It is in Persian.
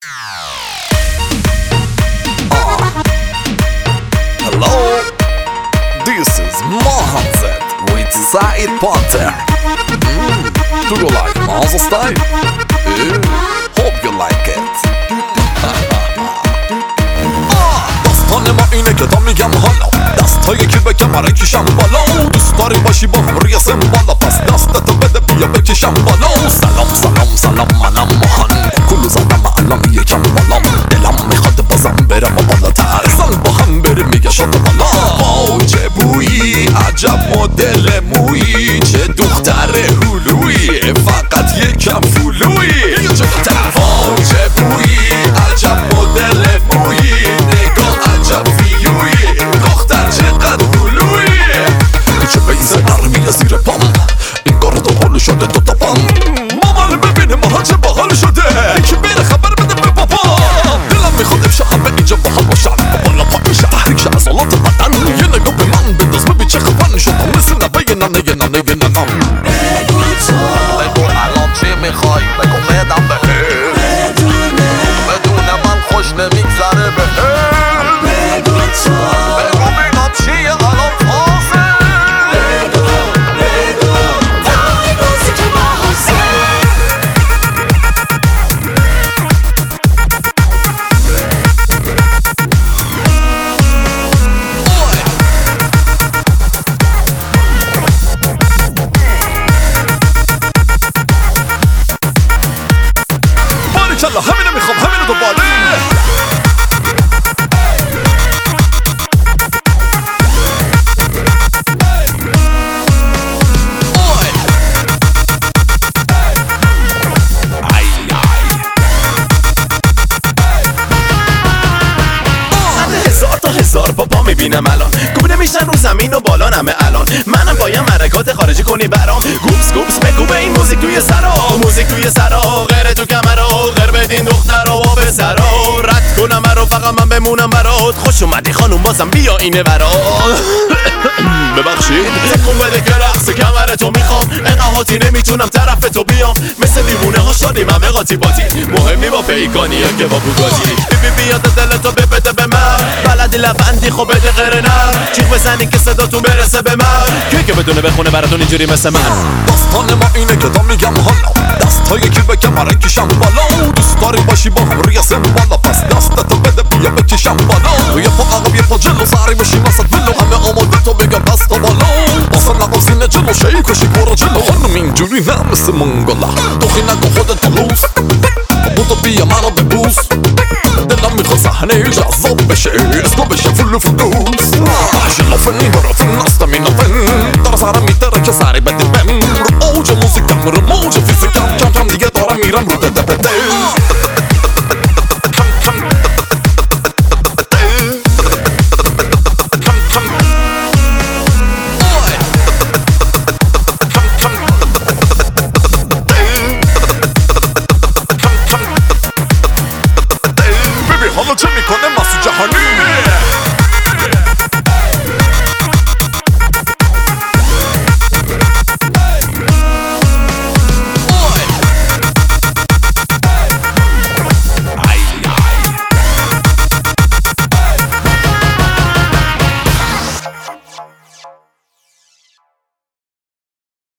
Hello, this is Mohammed with Said Panther. Do you like Maza style? Hope you like it. داستان ما اینه که تا میگم حالا دستای کی به کمره کشم بالا دوست داری باشی با هم ریسم بالا پس دستتو بده بیا بکشم بالا سلام سلام سلام منم ماهان کلو زدم الان یکم بالا دلم میخواد بازم برم بالاتر زن با هم بریم میگه شد بالا واو چه بویی عجب مدل مویی چه دختر هلویی فقط یکم فلویی واو چه بویی عجب مدل مویی نگاه عجب ویویی دختر چقدر هلویی چه بیزه نرمیه زیر پام این کار دوباره شده دوتا پام مامان ببینه ماها چه باحال شده یکی بره خبر بده به بابا دلم میخواد امشب همه اینجا با هم باشن بالا پا میشه تحریک شه عضلات بدن یه نگاه به من بنداز ببین چه خفن شدم مثل نبه ننه ننم بگو الان چی میخوای بگو بدم بهت بدون من خوش نمیگذره بهت بگو بینم چیه الان فازه باریکلا همینو میخوام همینو دوباره هزار بابا میبینم الان گونه میشن رو زمین و بالا نمه الان منم باید مرکات خارجی کنی برام گوپس گوپس بگو به این موزیک توی سرا موزیک توی سرا غیر تو کمرا غیر بدین دخترا و پسرا رد کنم رو فقط من بمونم برات خوش اومدی خانوم بازم بیا اینه برات ببخشید تکون بده که رقص کمر تو میخوام اقاهاتی نمیتونم طرف تو بیام مثل دیوونه ها شدیم همه قاطی باتی مهمی با پیکانیه که با بوگاتی بیاد دلتو بده به من بلدی لبندی خب بده غیر نر چیخ بزنی که صداتون برسه به من که بدونه بخونه براتون اینجوری مثل من داستان ما اینه که تا میگم حالا دستای کی به کمره کشم بالا دوست داری باشی با هم ریسم بالا پس دستتو بده بیا بکشم بالا یه پا عقب یه پا جلو سری بشیم وسط ولو همه آماده تو بگم دستا بالا اصلا نقل سینه جلو شیک و شکارا جلو خانم اینجوری نه مثل منگلا دوخی نگو خودت لوس بودو بیا منو ببوس دلم میخواد صحنه جذاب بشه اسمو بشه فلو فلوس شلافن برافن استامینافن داره سرم میتره که سری بده بم رو اوج موزیکم رو موج فیزیکم کم کم دیگه دارم میرم رو دده بده حالا چه میکنه مسعود جهانی